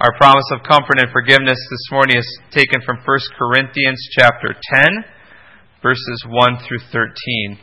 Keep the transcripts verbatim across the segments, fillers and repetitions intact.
Our promise of comfort and forgiveness this morning is taken from First Corinthians chapter ten, verses one through thirteen.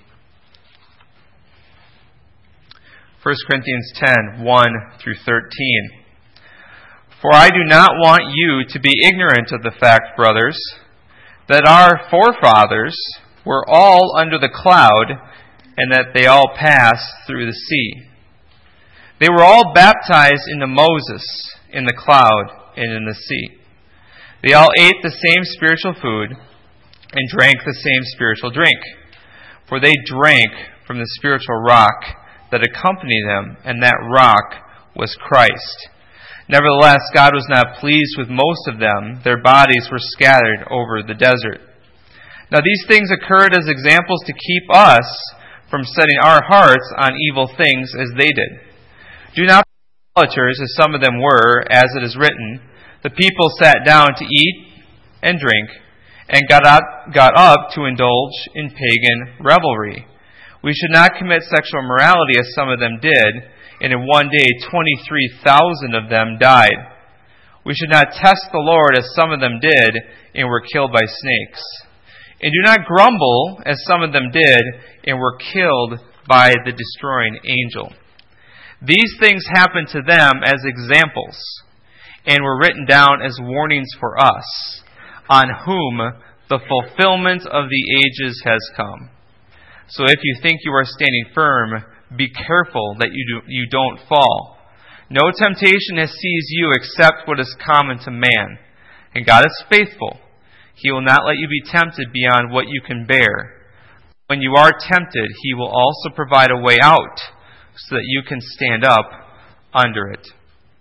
First Corinthians ten, one through thirteen. For I do not want you to be ignorant of the fact, brothers, that our forefathers were all under the cloud, and that they all passed through the sea. They were all baptized into Moses in the cloud and in the sea. They all ate the same spiritual food and drank the same spiritual drink, for they drank from the spiritual rock that accompanied them, and that rock was Christ. Nevertheless, God was not pleased with most of them. Their bodies were scattered over the desert. Now these things occurred as examples to keep us from setting our hearts on evil things as they did. Do not be idolaters, as some of them were, as it is written, the people sat down to eat and drink, and got up, got up to indulge in pagan revelry. We should not commit sexual immorality as some of them did, and in one day twenty-three thousand of them died. We should not test the Lord as some of them did, and were killed by snakes. And do not grumble as some of them did, and were killed by the destroying angel. These things happened to them as examples, and were written down as warnings for us, on whom the fulfillment of the ages has come. So if you think you are standing firm, be careful that you, do, you don't fall. No temptation has seized you except what is common to man. And God is faithful. He will not let you be tempted beyond what you can bear. When you are tempted, He will also provide a way out so that you can stand up under it.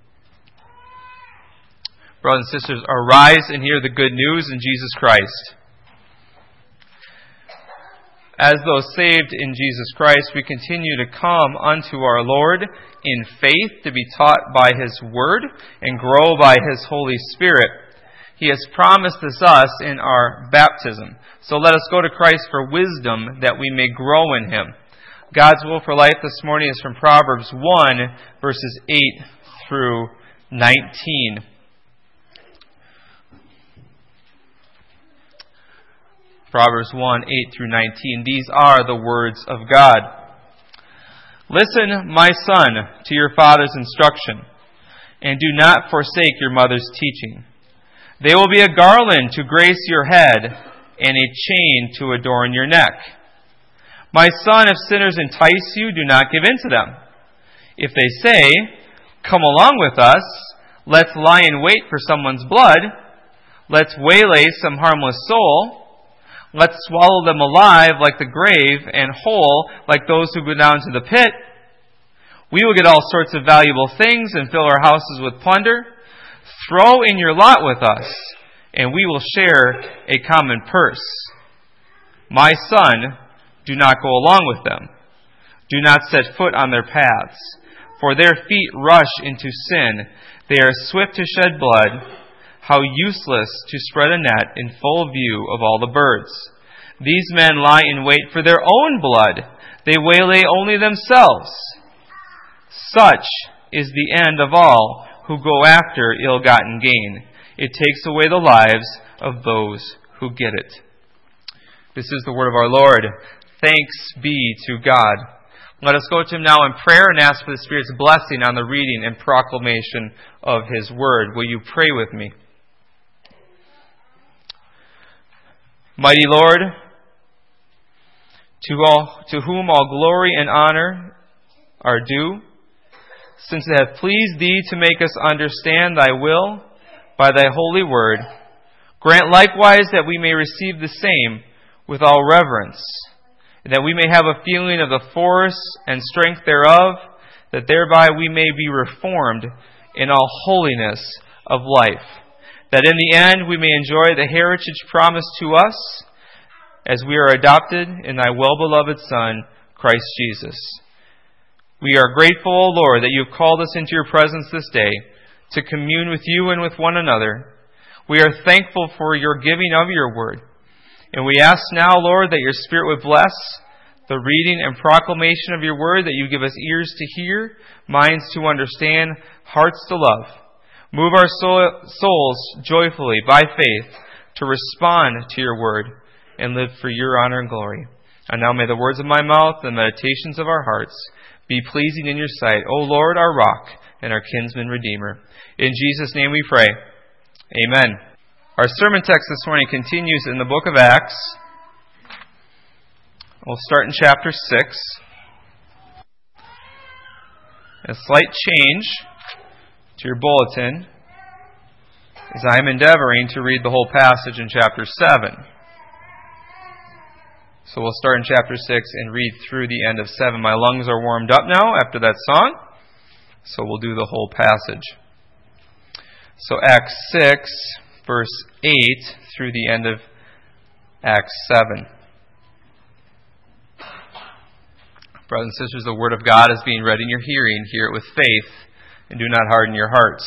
Brothers and sisters, arise and hear the good news in Jesus Christ. As those saved in Jesus Christ, we continue to come unto our Lord in faith to be taught by His Word and grow by His Holy Spirit. He has promised this us in our baptism. So let us go to Christ for wisdom that we may grow in Him. God's will for life this morning is from Proverbs one, verses eight through nineteen. Proverbs one, eight through nineteen. These are the words of God. Listen, my son, to your father's instruction, and do not forsake your mother's teaching. They will be a garland to grace your head, and a chain to adorn your neck. My son, if sinners entice you, do not give in to them. If they say, come along with us, let's lie in wait for someone's blood, let's waylay some harmless soul, let's swallow them alive like the grave, and whole like those who go down to the pit. We will get all sorts of valuable things and fill our houses with plunder. Throw in your lot with us, and we will share a common purse. My son, do not go along with them. Do not set foot on their paths, for their feet rush into sin. They are swift to shed blood. How useless to spread a net in full view of all the birds. These men lie in wait for their own blood. They waylay only themselves. Such is the end of all who go after ill-gotten gain. It takes away the lives of those who get it. This is the word of our Lord. Thanks be to God. Let us go to Him now in prayer and ask for the Spirit's blessing on the reading and proclamation of His word. Will you pray with me? Mighty Lord, to all, to whom all glory and honor are due, since it hath pleased Thee to make us understand Thy will by Thy holy word, grant likewise that we may receive the same with all reverence, and that we may have a feeling of the force and strength thereof, that thereby we may be reformed in all holiness of life, that in the end we may enjoy the heritage promised to us as we are adopted in Thy well-beloved Son, Christ Jesus. We are grateful, O Lord, that You have called us into Your presence this day to commune with You and with one another. We are thankful for Your giving of Your word. And we ask now, Lord, that Your Spirit would bless the reading and proclamation of Your word, that You give us ears to hear, minds to understand, hearts to love. Move our soul, souls joyfully by faith to respond to your word and live for your honor and glory. And now may the words of my mouth and the meditations of our hearts be pleasing in your sight, O Lord, our rock and our kinsman redeemer. In Jesus' name we pray. Amen. Our sermon text this morning continues in the book of Acts. We'll start in chapter six. A slight change to your bulletin as I'm endeavoring to read the whole passage in chapter seven. So we'll start in chapter six and read through the end of seven. My lungs are warmed up now after that song, so we'll do the whole passage. So Acts six, verse eight, through the end of Acts seven. Brothers and sisters, the Word of God is being read in your hearing. Hear it with faith, and do not harden your hearts.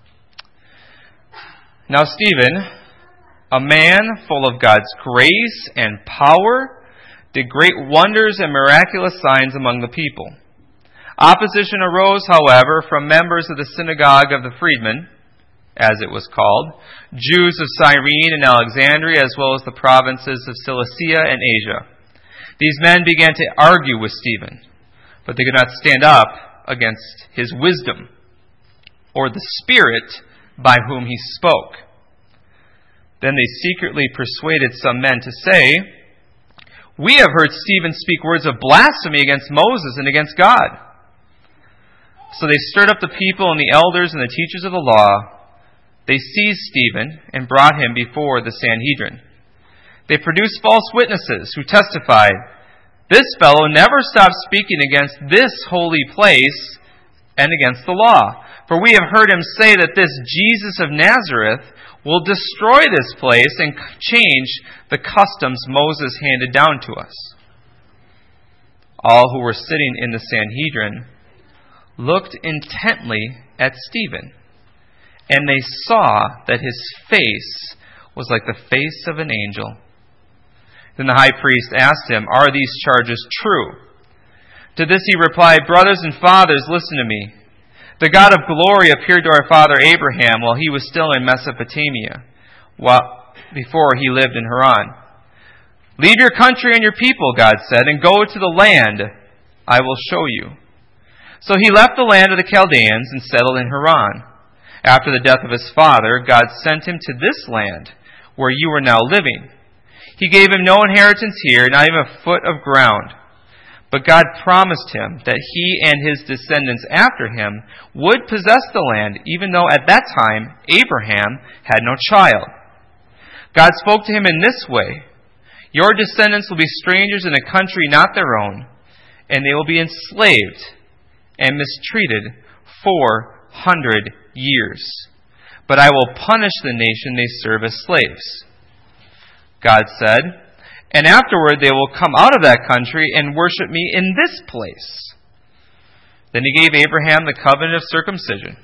Now Stephen, a man full of God's grace and power, did great wonders and miraculous signs among the people. Opposition arose, however, from members of the synagogue of the freedmen, as it was called, Jews of Cyrene and Alexandria, as well as the provinces of Cilicia and Asia. These men began to argue with Stephen, but they could not stand up against his wisdom or the Spirit by whom he spoke. Then they secretly persuaded some men to say, "We have heard Stephen speak words of blasphemy against Moses and against God." So they stirred up the people and the elders and the teachers of the law. They seized Stephen and brought him before the Sanhedrin. They produced false witnesses who testified, "This fellow never stopped speaking against this holy place and against the law. For we have heard him say that this Jesus of Nazareth will destroy this place and change the customs Moses handed down to us." All who were sitting in the Sanhedrin looked intently at Stephen, and they saw that his face was like the face of an angel. Then the high priest asked him, "Are these charges true?" To this he replied, "Brothers and fathers, listen to me. The God of glory appeared to our father Abraham while he was still in Mesopotamia, while, before he lived in Haran. 'Leave your country and your people,' God said, 'and go to the land I will show you.' So he left the land of the Chaldeans and settled in Haran. After the death of his father, God sent him to this land where you are now living. He gave him no inheritance here, not even a foot of ground. But God promised him that he and his descendants after him would possess the land, even though at that time Abraham had no child. God spoke to him in this way, 'Your descendants will be strangers in a country not their own, and they will be enslaved and mistreated four hundred years. But I will punish the nation they serve as slaves.' God said, 'And afterward they will come out of that country and worship me in this place.' Then he gave Abraham the covenant of circumcision.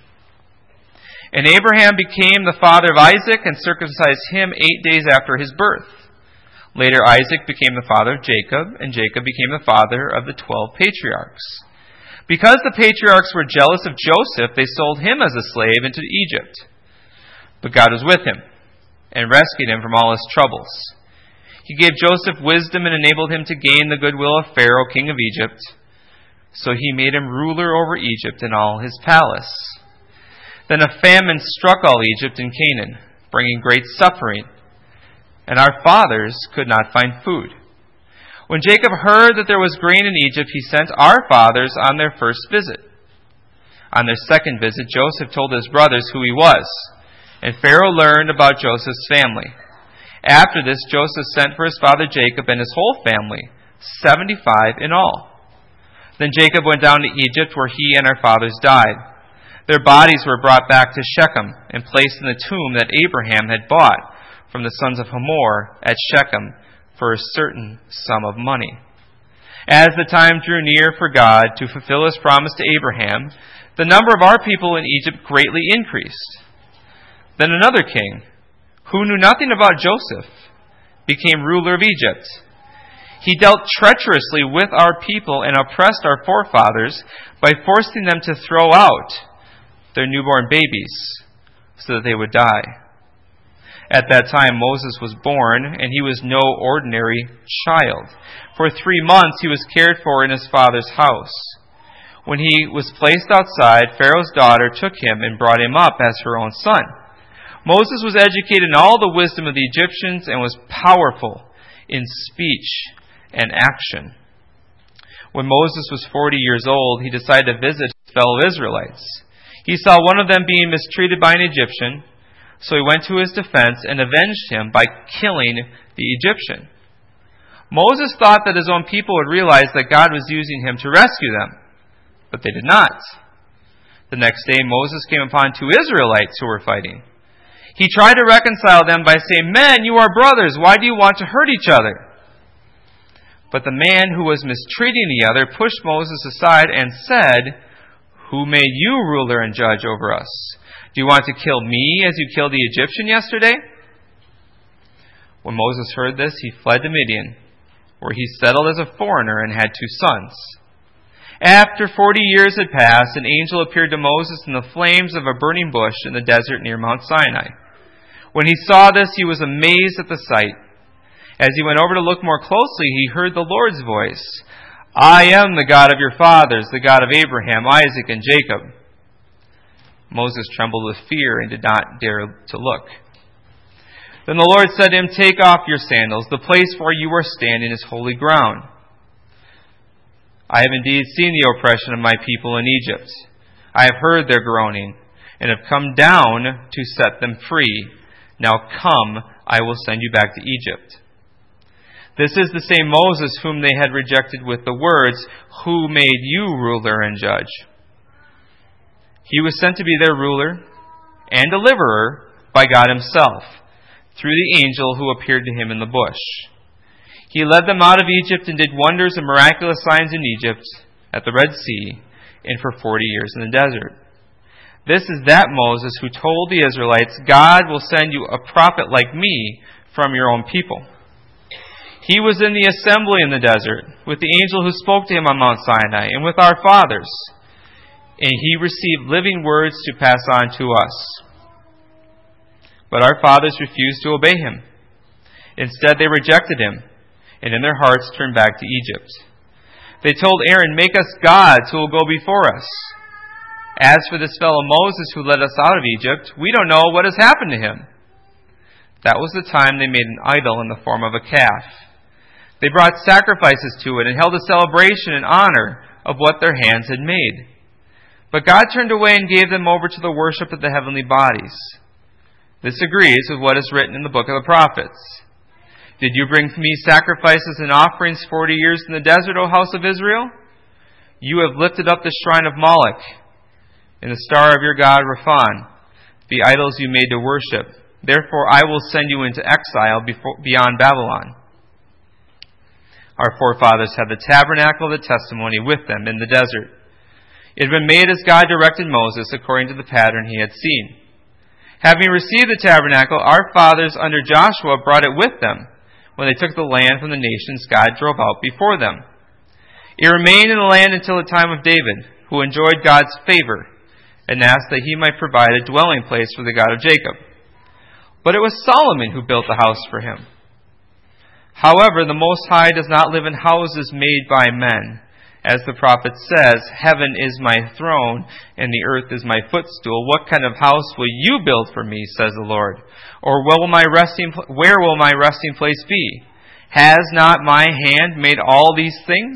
And Abraham became the father of Isaac and circumcised him eight days after his birth. Later Isaac became the father of Jacob, and Jacob became the father of the twelve patriarchs. Because the patriarchs were jealous of Joseph, they sold him as a slave into Egypt. But God was with him and rescued him from all his troubles. He gave Joseph wisdom and enabled him to gain the goodwill of Pharaoh, king of Egypt. So he made him ruler over Egypt and all his palace. Then a famine struck all Egypt and Canaan, bringing great suffering, and our fathers could not find food. When Jacob heard that there was grain in Egypt, he sent our fathers on their first visit. On their second visit, Joseph told his brothers who he was, and Pharaoh learned about Joseph's family. After this, Joseph sent for his father Jacob and his whole family, seventy-five in all. Then Jacob went down to Egypt, where he and our fathers died. Their bodies were brought back to Shechem and placed in the tomb that Abraham had bought from the sons of Hamor at Shechem for a certain sum of money. As the time drew near for God to fulfill his promise to Abraham, the number of our people in Egypt greatly increased. Then another king, who knew nothing about Joseph, became ruler of Egypt. He dealt treacherously with our people and oppressed our forefathers by forcing them to throw out their newborn babies so that they would die. At that time Moses was born, and he was no ordinary child. For three months he was cared for in his father's house. When he was placed outside, Pharaoh's daughter took him and brought him up as her own son. Moses was educated in all the wisdom of the Egyptians and was powerful in speech and action. When Moses was forty years old, he decided to visit his fellow Israelites. He saw one of them being mistreated by an Egyptian, so he went to his defense and avenged him by killing the Egyptian. Moses thought that his own people would realize that God was using him to rescue them, but they did not. The next day, Moses came upon two Israelites who were fighting. He tried to reconcile them by saying, "Men, you are brothers. Why do you want to hurt each other?" But the man who was mistreating the other pushed Moses aside and said, "Who made you ruler and judge over us? Do you want to kill me as you killed the Egyptian yesterday?" When Moses heard this, he fled to Midian, where he settled as a foreigner and had two sons. After forty years had passed, an angel appeared to Moses in the flames of a burning bush in the desert near Mount Sinai. When he saw this, he was amazed at the sight. As he went over to look more closely, he heard the Lord's voice, "I am the God of your fathers, the God of Abraham, Isaac, and Jacob." Moses trembled with fear and did not dare to look. Then the Lord said to him, "Take off your sandals. The place where you are standing is holy ground. I have indeed seen the oppression of my people in Egypt. I have heard their groaning and have come down to set them free. Now come, I will send you back to Egypt." This is the same Moses whom they had rejected with the words, "Who made you ruler and judge?" He was sent to be their ruler and deliverer by God himself, through the angel who appeared to him in the bush. He led them out of Egypt and did wonders and miraculous signs in Egypt, at the Red Sea, and for forty years in the desert. This is that Moses who told the Israelites, "God will send you a prophet like me from your own people." He was in the assembly in the desert, with the angel who spoke to him on Mount Sinai, and with our fathers. And he received living words to pass on to us. But our fathers refused to obey him. Instead, they rejected him, and in their hearts turned back to Egypt. They told Aaron, "Make us gods who will go before us. As for this fellow Moses who led us out of Egypt, we don't know what has happened to him." That was the time they made an idol in the form of a calf. They brought sacrifices to it and held a celebration in honor of what their hands had made. But God turned away and gave them over to the worship of the heavenly bodies. This agrees with what is written in the book of the prophets. "Did you bring me sacrifices and offerings forty years in the desert, O house of Israel? You have lifted up the shrine of Moloch and the star of your god Rephan, the idols you made to worship. Therefore I will send you into exile before, beyond Babylon." Our forefathers had the tabernacle of the testimony with them in the desert. It had been made as God directed Moses according to the pattern he had seen. Having received the tabernacle, our fathers under Joshua brought it with them when they took the land from the nations God drove out before them. It remained in the land until the time of David, who enjoyed God's favor and asked that he might provide a dwelling place for the God of Jacob. But it was Solomon who built the house for him. However, the Most High does not live in houses made by men. As the prophet says, "Heaven is my throne, and the earth is my footstool. What kind of house will you build for me, says the Lord? Or where will my resting, where will my resting place be? Has not my hand made all these things?"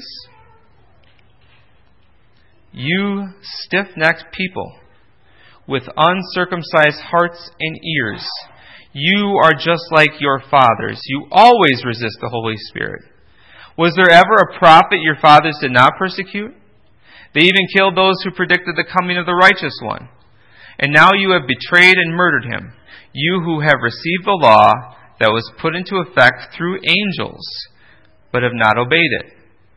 You stiff-necked people, with uncircumcised hearts and ears, you are just like your fathers. You always resist the Holy Spirit. Was there ever a prophet your fathers did not persecute? They even killed those who predicted the coming of the righteous one. And now you have betrayed and murdered him, you who have received the law that was put into effect through angels, but have not obeyed it.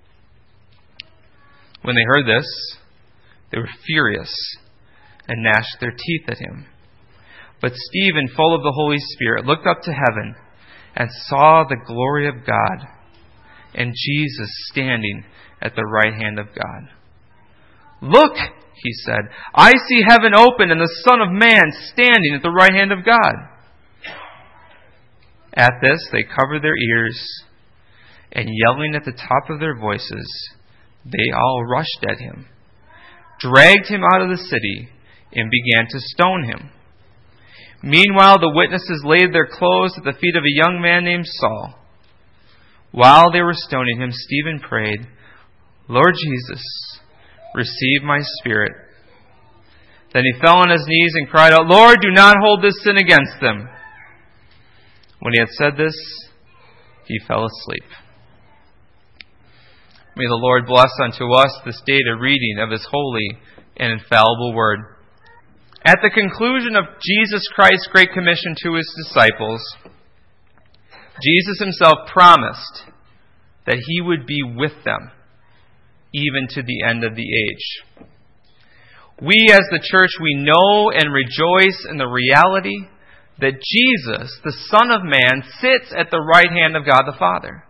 When they heard this, they were furious and gnashed their teeth at him. But Stephen, full of the Holy Spirit, looked up to heaven and saw the glory of God and Jesus standing at the right hand of God. "Look," he said. I see heaven open and the Son of Man standing at the right hand of God. At this, they covered their ears, and yelling at the top of their voices, they all rushed at him, dragged him out of the city, and began to stone him. Meanwhile, the witnesses laid their clothes at the feet of a young man named Saul. While they were stoning him, Stephen prayed, Lord Jesus, receive my spirit. Then he fell on his knees and cried out, Lord, do not hold this sin against them. When he had said this, he fell asleep. May the Lord bless unto us this day the reading of His holy and infallible word. At the conclusion of Jesus Christ's great commission to His disciples, Jesus Himself promised that He would be with them even to the end of the age. We as the church, we know and rejoice in the reality that Jesus, the Son of Man, sits at the right hand of God the Father.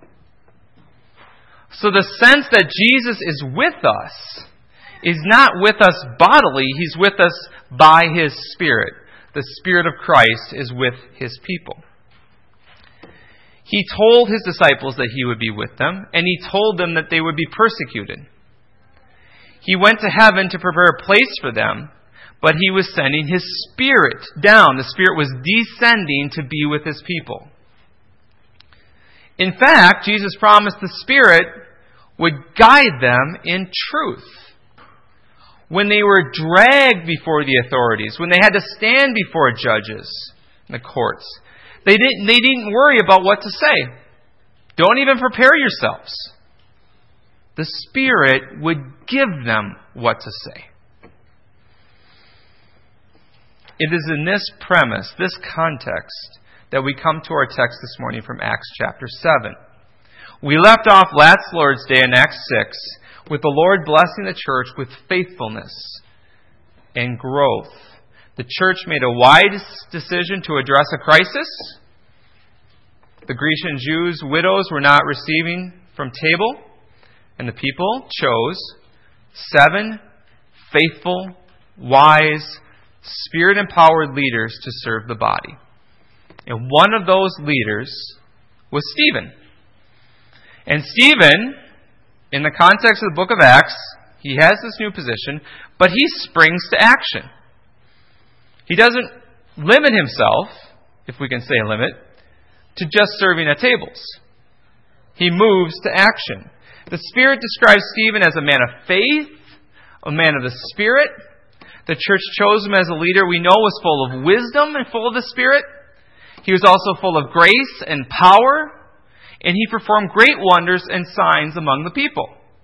So the sense that Jesus is with us is not with us bodily, He's with us by His Spirit. The Spirit of Christ is with His people. He told His disciples that He would be with them, and He told them that they would be persecuted. He went to heaven to prepare a place for them, but He was sending His Spirit down. The Spirit was descending to be with His people. In fact, Jesus promised the Spirit would guide them in truth. When they were dragged before the authorities, when they had to stand before judges in the courts, they didn't, they didn't worry about what to say. Don't even prepare yourselves. The Spirit would give them what to say. It is in this premise, this context, that we come to our text this morning from Acts chapter seven. We left off last Lord's Day in Acts six with the Lord blessing the church with faithfulness and growth. The church made a wise decision to address a crisis. The Grecian Jews' widows were not receiving from table, and the people chose seven faithful, wise, Spirit-empowered leaders to serve the body. And one of those leaders was Stephen. And Stephen, in the context of the book of Acts, he has this new position, but he springs to action. He doesn't limit himself, if we can say limit, to just serving at tables. He moves to action. The Spirit describes Stephen as a man of faith, a man of the Spirit. The church chose him as a leader we know was full of wisdom and full of the Spirit. He was also full of grace and power, and he performed great wonders and signs among the people.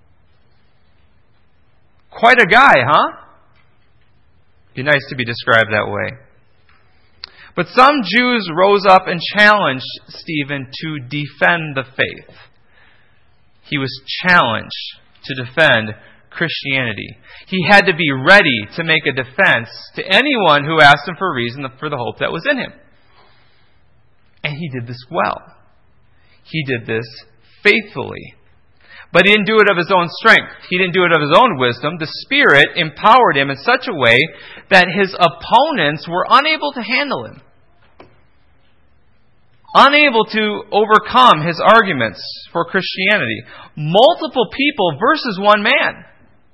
Quite a guy, huh? Be nice to be described that way. But some Jews rose up and challenged Stephen to defend the faith. He was challenged to defend Christianity. He had to be ready to make a defense to anyone who asked him for a reason for the hope that was in him. And he did this well. He did this faithfully. But he didn't do it of his own strength. He didn't do it of his own wisdom. The Spirit empowered him in such a way that his opponents were unable to handle him. Unable to overcome his arguments for Christianity. Multiple people versus one man.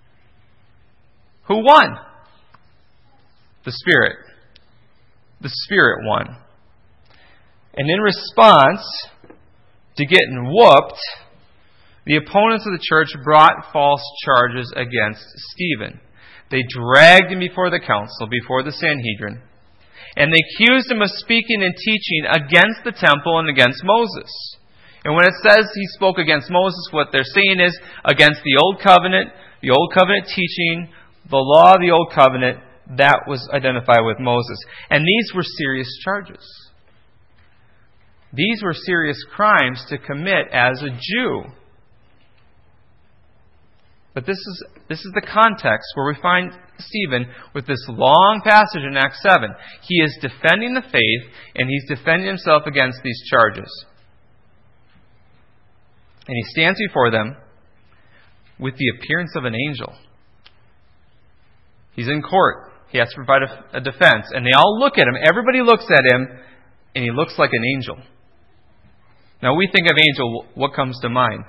Who won? The Spirit. The Spirit won. And in response to getting whooped, the opponents of the church brought false charges against Stephen. They dragged him before the council, before the Sanhedrin, and they accused him of speaking and teaching against the temple and against Moses. And when it says he spoke against Moses, what they're saying is against the Old Covenant, the Old Covenant teaching, the law of the Old Covenant, that was identified with Moses. And these were serious charges. These were serious crimes to commit as a Jew. But this is this is the context where we find Stephen with this long passage in Acts seven. He is defending the faith, and he's defending himself against these charges. And he stands before them with the appearance of an angel. He's in court. He has to provide a, a defense. And they all look at him. Everybody looks at him, and he looks like an angel. Now, we think of angel, what comes to mind?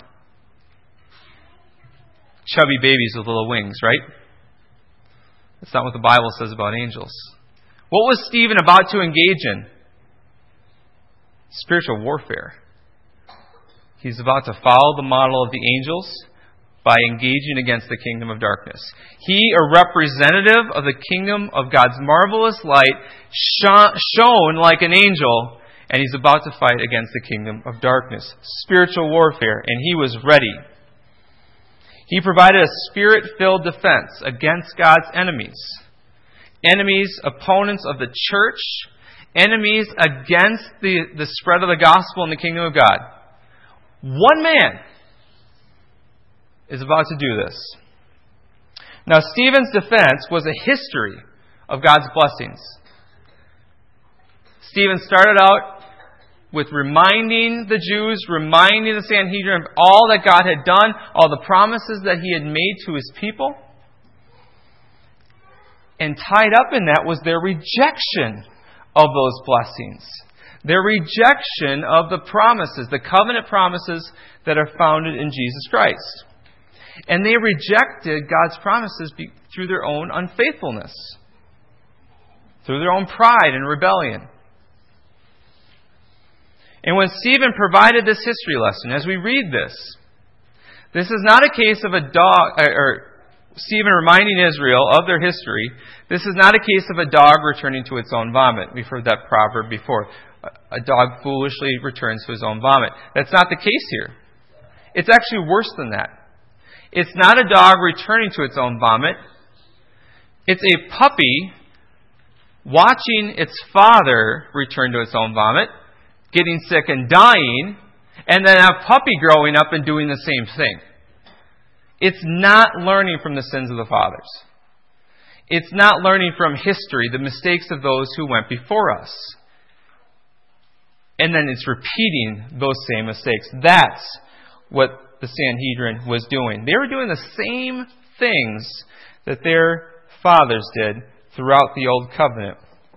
Chubby babies with little wings, right? That's not what the Bible says about angels. What was Stephen about to engage in? Spiritual warfare. He's about to follow the model of the angels by engaging against the kingdom of darkness. He, a representative of the kingdom of God's marvelous light, shone like an angel, and he's about to fight against the kingdom of darkness. Spiritual warfare, and he was ready. He provided a spirit-filled defense against God's enemies. Enemies, opponents of the church, enemies against the, the spread of the gospel in the kingdom of God. One man is about to do this. Now, Stephen's defense was a history of God's blessings. Stephen started out with reminding the Jews, reminding the Sanhedrin of all that God had done, all the promises that He had made to His people. And tied up in that was their rejection of those blessings. Their rejection of the promises, the covenant promises that are founded in Jesus Christ. And they rejected God's promises through their own unfaithfulness, through their own pride and rebellion. And when Stephen provided this history lesson, as we read this, this is not a case of a dog, or Stephen reminding Israel of their history. This is not a case of a dog returning to its own vomit. We've heard that proverb before. A dog foolishly returns to his own vomit. That's not the case here. It's actually worse than that. It's not a dog returning to its own vomit. It's a puppy watching its father return to its own vomit, getting sick and dying, and then a puppy growing up and doing the same thing. It's not learning from the sins of the fathers. It's not learning from history, the mistakes of those who went before us. And then it's repeating those same mistakes. That's what the Sanhedrin was doing. They were doing the same things that their fathers did throughout the Old Covenant.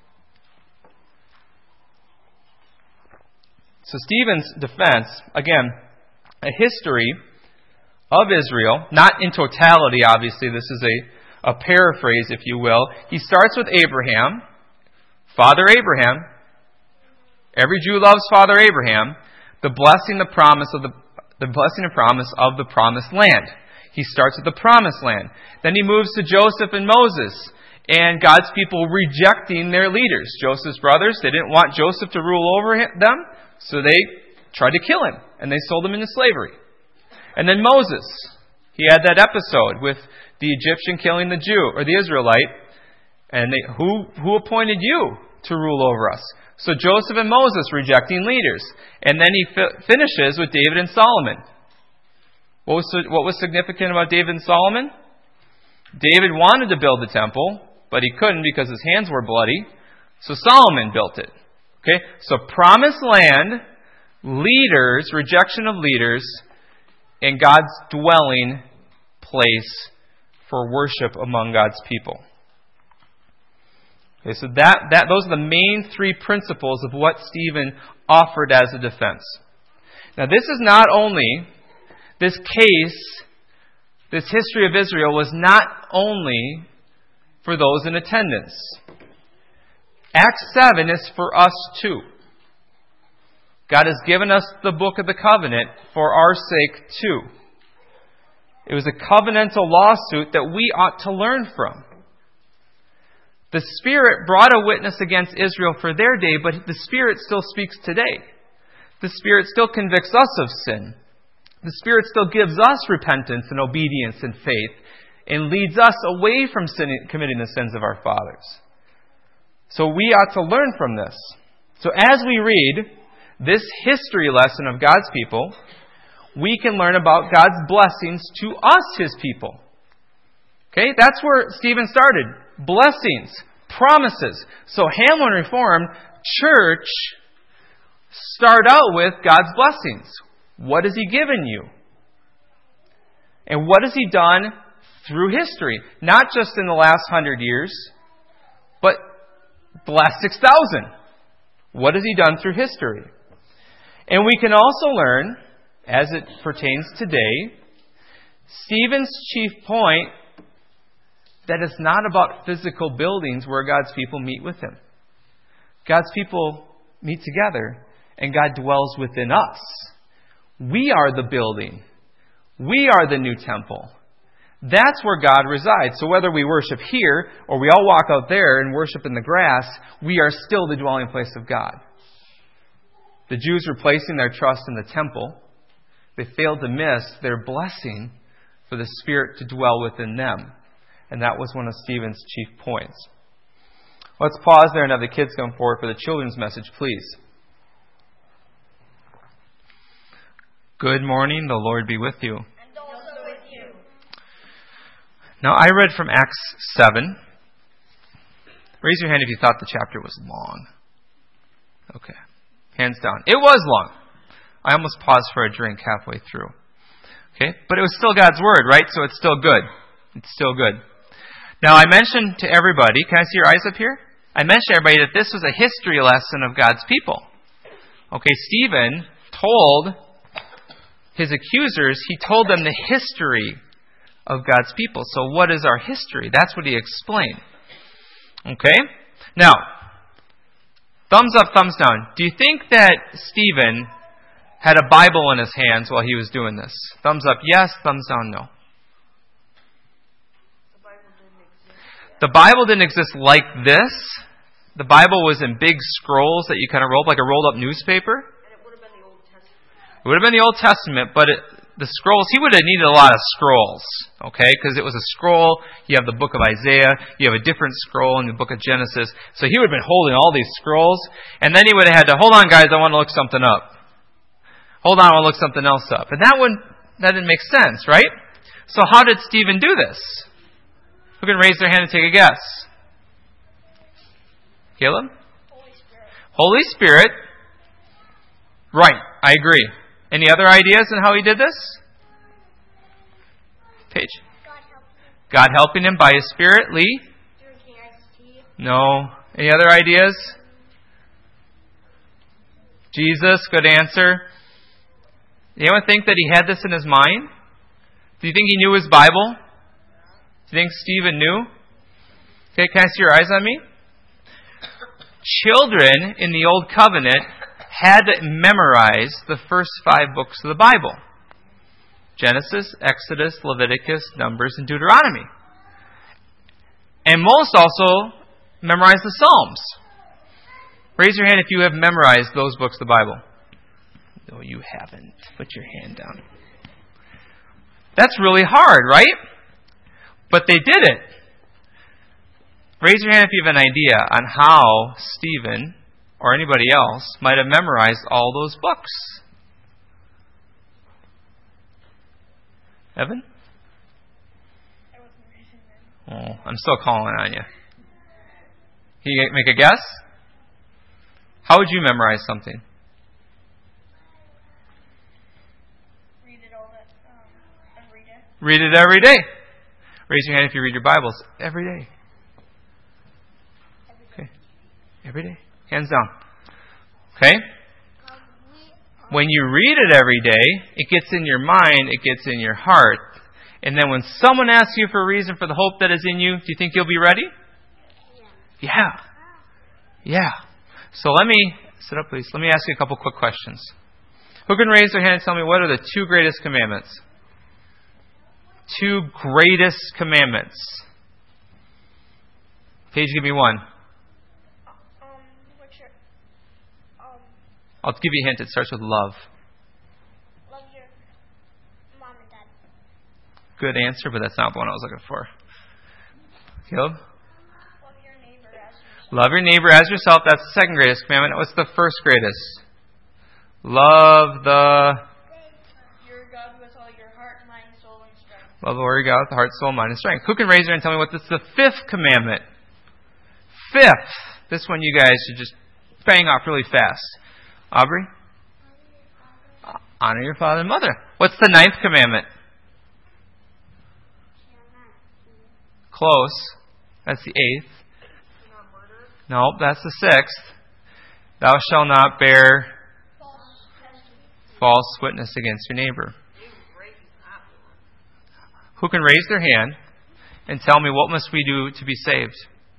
So Stephen's defense, again, a history of Israel, not in totality, obviously. This is a, a paraphrase, if you will. He starts with Abraham, Father Abraham. Every Jew loves Father Abraham. The blessing, the promise of the the blessing and promise of the promised land. He starts with the promised land. Then he moves to Joseph and Moses, and God's people rejecting their leaders. Joseph's brothers, they didn't want Joseph to rule over them, so they tried to kill him, and they sold him into slavery. And then Moses, he had that episode with the Egyptian killing the Jew, or the Israelite, and they, who, who appointed you to rule over us? So Joseph and Moses rejecting leaders. And then he fi- finishes with David and Solomon. What was, what was significant about David and Solomon? David wanted to build the temple, but he couldn't because his hands were bloody. So Solomon built it. Okay, so promised land, leaders, rejection of leaders, and God's dwelling place for worship among God's people. Okay, so that, that those are the main three principles of what Stephen offered as a defense. Now, this is not only, this case, this history of Israel was not only for those in attendance. Acts seven is for us too. God has given us the book of the covenant for our sake too. It was a covenantal lawsuit that we ought to learn from. The Spirit brought a witness against Israel for their day, but the Spirit still speaks today. The Spirit still convicts us of sin. The Spirit still gives us repentance and obedience and faith and leads us away from sin, committing the sins of our fathers. So we ought to learn from this. So as we read this history lesson of God's people, we can learn about God's blessings to us, His people. Okay, that's where Stephen started. Blessings, promises. So Hamlin Reformed Church start out with God's blessings. What has He given you? And what has He done through history. Not just in the last hundred years, but the last six thousand. What has He done through history? And we can also learn, as it pertains today, Stephen's chief point, that it's not about physical buildings where God's people meet with Him. God's people meet together, and God dwells within us. We are the building. We are the new temple. That's where God resides. So whether we worship here or we all walk out there and worship in the grass, we are still the dwelling place of God. The Jews were placing their trust in the temple. They failed to miss their blessing for the Spirit to dwell within them. And that was one of Stephen's chief points. Let's pause there and have the kids come forward for the children's message, please. Good morning. The Lord be with you. And also with you. Now, I read from Acts seven. Raise your hand if you thought the chapter was long. Okay. Hands down. It was long. I almost paused for a drink halfway through. Okay? But it was still God's Word, right? So it's still good. It's still good. Now, I mentioned to everybody, can I see your eyes up here? I mentioned to everybody that this was a history lesson of God's people. Okay, Stephen told his accusers, he told them the history of God's people. So what is our history? That's what he explained. Okay? Now, thumbs up, thumbs down. Do you think that Stephen had a Bible in his hands while he was doing this? Thumbs up, yes. Thumbs down, no. The Bible didn't exist like this. The Bible was in big scrolls that you kind of rolled, like a rolled-up newspaper. And it would have been the Old Testament. It would have been the Old Testament, but it, the scrolls, he would have needed a lot of scrolls, okay? Because it was a scroll. You have the book of Isaiah. You have a different scroll in the book of Genesis. So he would have been holding all these scrolls. And then he would have had to, hold on, guys, I want to look something up. Hold on, I want to look something else up. And that one, that didn't make sense, right? So how did Stephen do this? Who can raise their hand and take a guess? Caleb? Holy Spirit. Holy Spirit. Right, I agree. Any other ideas on how he did this? Paige. God help me. God helping him by His Spirit. Lee? Drinking iced tea. No. Any other ideas? Jesus, good answer. Anyone think that he had this in his mind? Do you think he knew his Bible? Do you think Stephen knew? Okay, can I see your eyes on me? Children in the Old Covenant had to memorize the first five books of the Bible. Genesis, Exodus, Leviticus, Numbers, and Deuteronomy. And most also memorize the Psalms. Raise your hand if you have memorized those books of the Bible. No, you haven't. Put your hand down. That's really hard, right? But they did it. Raise your hand if you have an idea on how Stephen or anybody else might have memorized all those books. Evan? Oh, I'm still calling on you. Can you make a guess? How would you memorize something? Read it all the, um, every day. Read it every day. Raise your hand if you read your Bibles every day. Okay. Every day. Hands down. Okay? When you read it every day, it gets in your mind, it gets in your heart. And then when someone asks you for a reason for the hope that is in you, do you think you'll be ready? Yeah. Yeah. So let me, sit up please, let me ask you a couple quick questions. Who can raise their hand and tell me what are the two greatest commandments? Two greatest commandments. Paige, give me one. Um, what's your, um, I'll give you a hint. It starts with love. love your mom and dad. Good answer, but that's not the one I was looking for. Caleb? Love your neighbor as yourself. Love your neighbor as yourself. That's the second greatest commandment. What's the first greatest? Love the... Your God with all your heart, mind, soul, and strength. Love the Lord your God with the heart, soul, mind, and strength. Who can raise their hand and tell me what this is the fifth commandment? Fifth. This one you guys should just bang off really fast. Aubrey? Honor your father and mother. What's the ninth commandment? Close. That's the eighth. Nope, that's the sixth. Thou shalt not bear false witness against your neighbor. Who can raise their hand and tell me what must we do to be saved?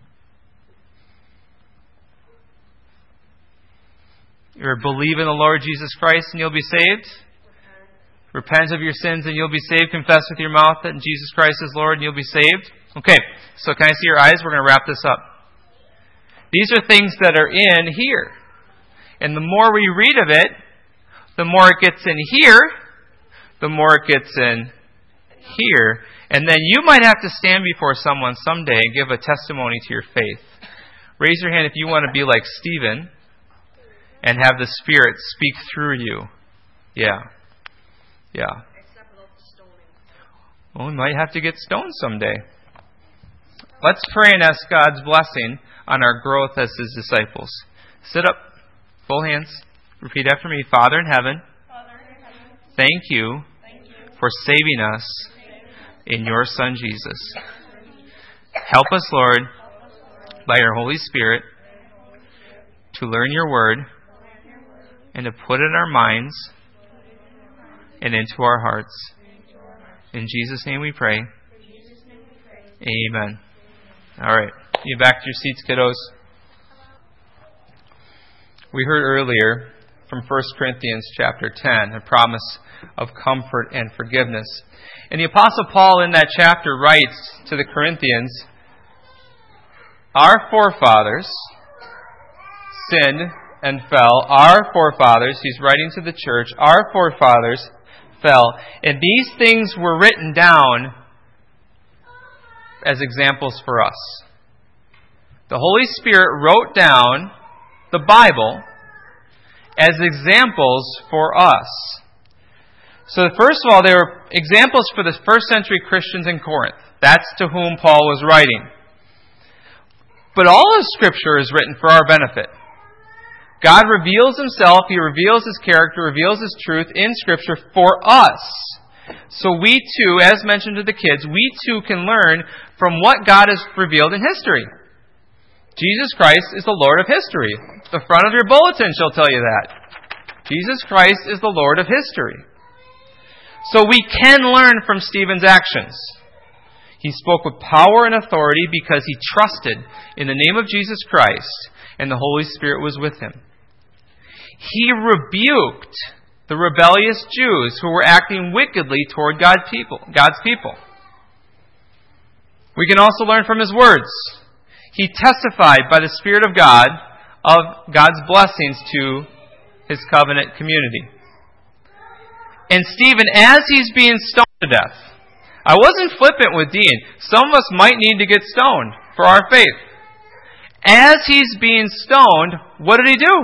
You're believe in the Lord Jesus Christ and you'll be saved. Repent of your sins and you'll be saved. Confess with your mouth that Jesus Christ is Lord and you'll be saved. Okay, so can I see your eyes? We're going to wrap this up. These are things that are in here. And the more we read of it, the more it gets in here, the more it gets in here. And then you might have to stand before someone someday and give a testimony to your faith. Raise your hand if you want to be like Stephen and have the Spirit speak through you. Yeah. Yeah. Well, we might have to get stoned someday. Let's pray and ask God's blessing on our growth as His disciples. Sit up. Full hands. Repeat after me. Father in heaven, Father in heaven, thank you, thank you for saving us in your Son Jesus. Help us, Lord, by your Holy Spirit, to learn your word and to put it in our minds and into our hearts. In Jesus' name we pray. Amen. All right. You back to your seats, kiddos. We heard earlier from First Corinthians chapter ten, a promise of comfort and forgiveness. And the Apostle Paul in that chapter writes to the Corinthians, our forefathers sinned and fell. Our forefathers, he's writing to the church, our forefathers fell. And these things were written down as examples for us. The Holy Spirit wrote down the Bible as examples for us. So first of all, they were examples for the first century Christians in Corinth. That's to whom Paul was writing. But all of Scripture is written for our benefit. God reveals Himself, He reveals His character, reveals His truth in Scripture for us. So we too, as mentioned to the kids, we too can learn from what God has revealed in history. Jesus Christ is the Lord of history. The front of your bulletin shall tell you that. Jesus Christ is the Lord of history. So we can learn from Stephen's actions. He spoke with power and authority because he trusted in the name of Jesus Christ and the Holy Spirit was with him. He rebuked the rebellious Jews who were acting wickedly toward God's people. God's people. We can also learn from his words. He testified by the Spirit of God of God's blessings to his covenant community. And Stephen, as he's being stoned to death, I wasn't flippant with Dean. Some of us might need to get stoned for our faith. As he's being stoned, what did he do?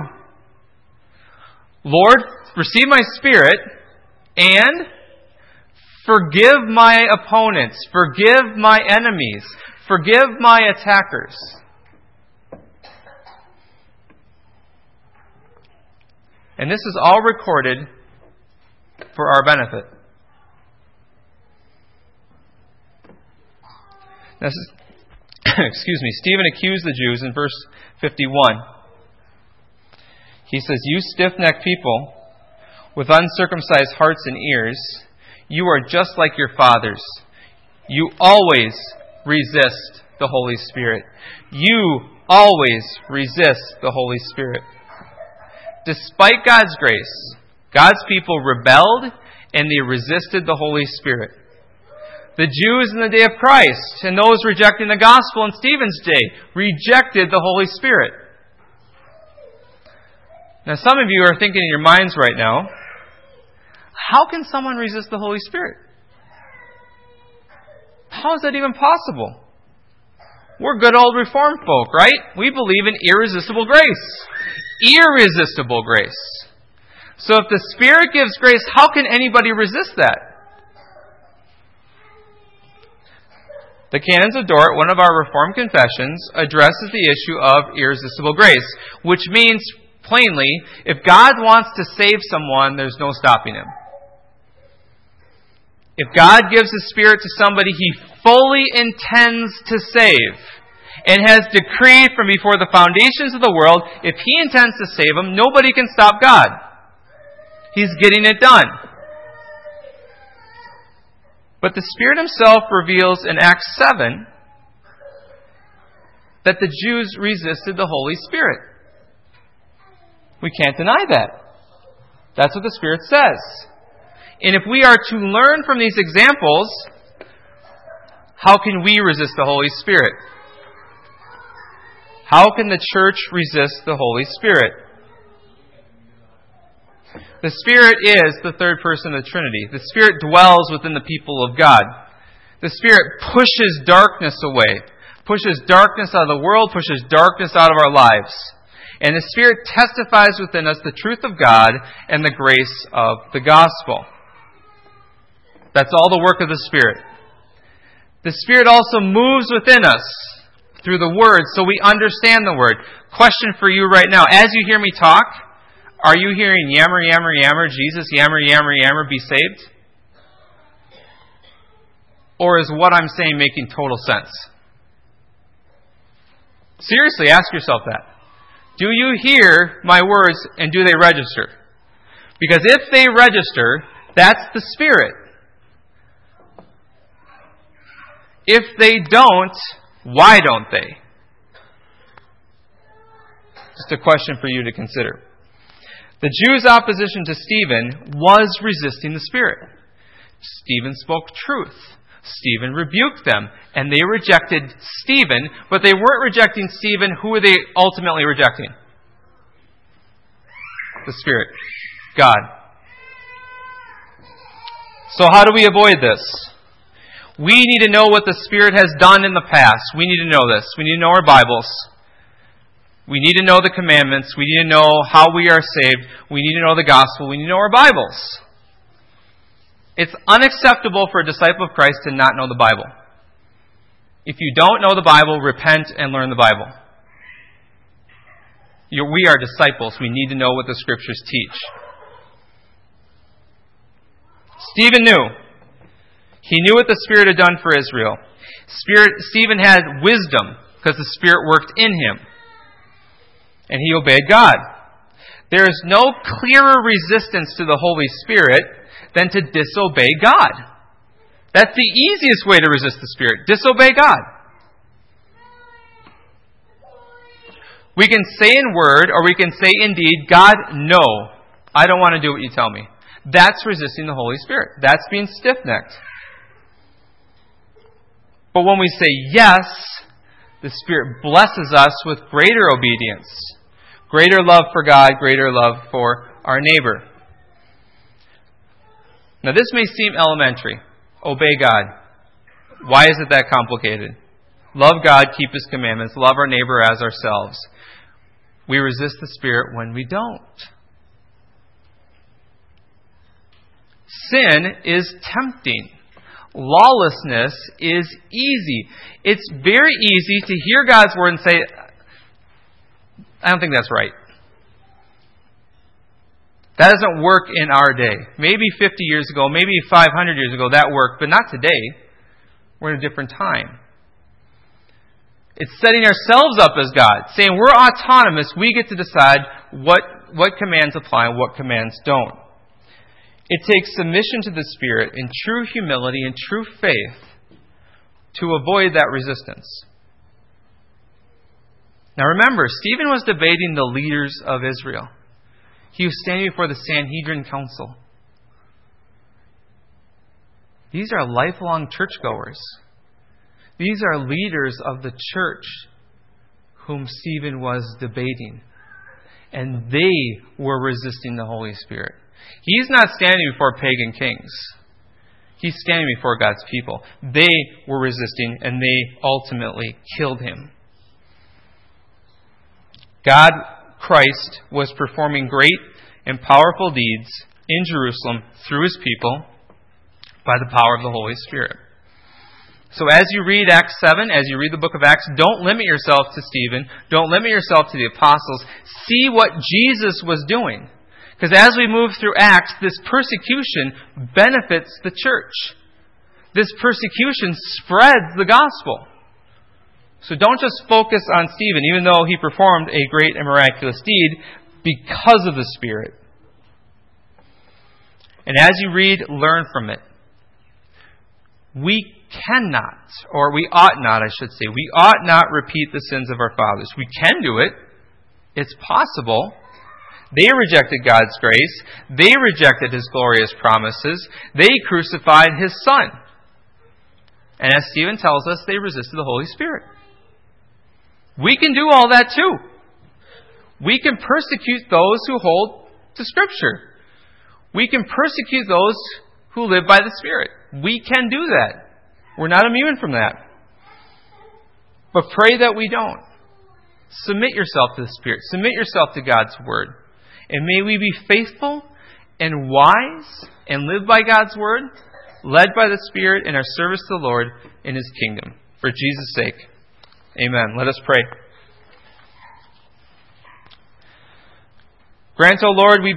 Lord, receive my spirit and forgive my opponents, forgive my enemies, forgive my attackers. And this is all recorded for our benefit. Now, this is, excuse me, Stephen accused the Jews in verse fifty-one. He says, you stiff-necked people with uncircumcised hearts and ears, you are just like your fathers. You always resist the Holy Spirit. You always resist the Holy Spirit. Despite God's grace, God's people rebelled and they resisted the Holy Spirit. The Jews in the day of Christ and those rejecting the gospel in Stephen's day rejected the Holy Spirit. Now some of you are thinking in your minds right now, how can someone resist the Holy Spirit? How is that even possible? We're good old Reformed folk, right? We believe in irresistible grace. Irresistible grace. So if the Spirit gives grace, how can anybody resist that? The Canons of Dort, one of our Reformed confessions, addresses the issue of irresistible grace, which means, plainly, if God wants to save someone, there's no stopping Him. If God gives His Spirit to somebody He fully intends to save and has decreed from before the foundations of the world, if He intends to save them, nobody can stop God. He's getting it done. But the Spirit Himself reveals in Acts seven that the Jews resisted the Holy Spirit. We can't deny that. That's what the Spirit says. And if we are to learn from these examples, how can we resist the Holy Spirit? How can the church resist the Holy Spirit? The Spirit is the third person of the Trinity. The Spirit dwells within the people of God. The Spirit pushes darkness away, pushes darkness out of the world, pushes darkness out of our lives. And the Spirit testifies within us the truth of God and the grace of the gospel. That's all the work of the Spirit. The Spirit also moves within us through the Word so we understand the Word. Question for you right now. As you hear me talk, are you hearing yammer, yammer, yammer, Jesus, yammer, yammer, yammer, be saved? Or is what I'm saying making total sense? Seriously, ask yourself that. Do you hear my words and do they register? Because if they register, that's the Spirit. If they don't, why don't they? Just a question for you to consider. The Jews' opposition to Stephen was resisting the Spirit. Stephen spoke truth. Stephen rebuked them, and they rejected Stephen, but they weren't rejecting Stephen. Who were they ultimately rejecting? The Spirit. God. So how do we avoid this? We need to know what the Spirit has done in the past. We need to know this. We need to know our Bibles. We need to know the commandments. We need to know how we are saved. We need to know the gospel. We need to know our Bibles. It's unacceptable for a disciple of Christ to not know the Bible. If you don't know the Bible, repent and learn the Bible. You're, we are disciples. We need to know what the Scriptures teach. Stephen knew. He knew what the Spirit had done for Israel. Spirit, Stephen had wisdom because the Spirit worked in him. And he obeyed God. There is no clearer resistance to the Holy Spirit than to disobey God. That's the easiest way to resist the Spirit. Disobey God. We can say in word or we can say in deed, God, no, I don't want to do what you tell me. That's resisting the Holy Spirit. That's being stiff-necked. But when we say yes, the Spirit blesses us with greater obedience, greater love for God, greater love for our neighbor. Now this may seem elementary. Obey God. Why is it that complicated? Love God, keep His commandments, love our neighbor as ourselves. We resist the Spirit when we don't. Sin is tempting. Lawlessness is easy. It's very easy to hear God's word and say, I don't think that's right. That doesn't work in our day. Maybe fifty years ago, maybe five hundred years ago, that worked, but not today. We're in a different time. It's setting ourselves up as God, saying we're autonomous. We get to decide what, what commands apply and what commands don't. It takes submission to the Spirit in true humility and true faith to avoid that resistance. Now remember, Stephen was debating the leaders of Israel. He was standing before the Sanhedrin Council. These are lifelong churchgoers. These are leaders of the church whom Stephen was debating. And they were resisting the Holy Spirit. He's not standing before pagan kings. He's standing before God's people. They were resisting and they ultimately killed him. God, Christ, was performing great and powerful deeds in Jerusalem through His people by the power of the Holy Spirit. So as you read Acts seven, as you read the book of Acts, don't limit yourself to Stephen. Don't limit yourself to the apostles. See what Jesus was doing. Because as we move through Acts, this persecution benefits the church. this persecution spreads the gospel. So don't just focus on Stephen, even though he performed a great and miraculous deed, because of the Spirit. And as you read, learn from it. We cannot, or we ought not, I should say, we ought not repeat the sins of our fathers. We can do it. It's possible. They rejected God's grace. They rejected His glorious promises. They crucified His Son. And as Stephen tells us, they resisted the Holy Spirit. We can do all that too. We can persecute those who hold to Scripture. We can persecute those who live by the Spirit. We can do that. We're not immune from that. But pray that we don't. Submit yourself to the Spirit. Submit yourself to God's Word. And may we be faithful and wise and live by God's Word, led by the Spirit in our service to the Lord in His kingdom. For Jesus' sake. Amen. Let us pray. Grant, O Lord, we